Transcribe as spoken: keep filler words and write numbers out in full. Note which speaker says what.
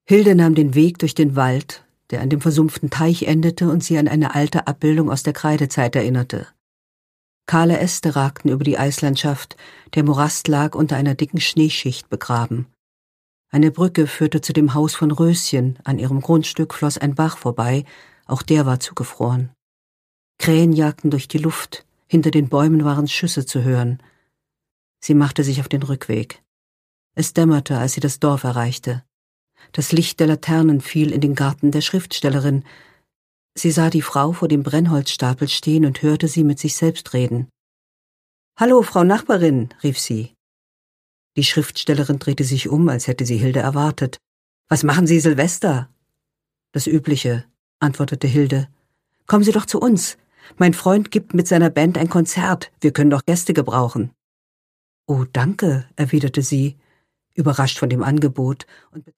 Speaker 1: Hilde nahm den Weg durch den Wald, der an dem versumpften Teich endete und sie an eine alte Abbildung aus der Kreidezeit erinnerte. Kahle Äste ragten über die Eislandschaft, der Morast lag unter einer dicken Schneeschicht begraben. Eine Brücke führte zu dem Haus von Röschen, an ihrem Grundstück floss ein Bach vorbei, auch der war zugefroren. Krähen jagten durch die Luft, hinter den Bäumen waren Schüsse zu hören. Sie machte sich auf den Rückweg. Es dämmerte, als sie das Dorf erreichte. Das Licht der Laternen fiel in den Garten der Schriftstellerin. Sie sah die Frau vor dem Brennholzstapel stehen und hörte sie mit sich selbst reden. »Hallo, Frau Nachbarin«, rief sie. Die Schriftstellerin drehte sich um, als hätte sie Hilde erwartet. »Was machen Sie Silvester?« »Das Übliche«, antwortete Hilde. »Kommen Sie doch zu uns. Mein Freund gibt mit seiner Band ein Konzert. Wir können doch Gäste gebrauchen.« »Oh, danke«, erwiderte sie, überrascht von dem Angebot, und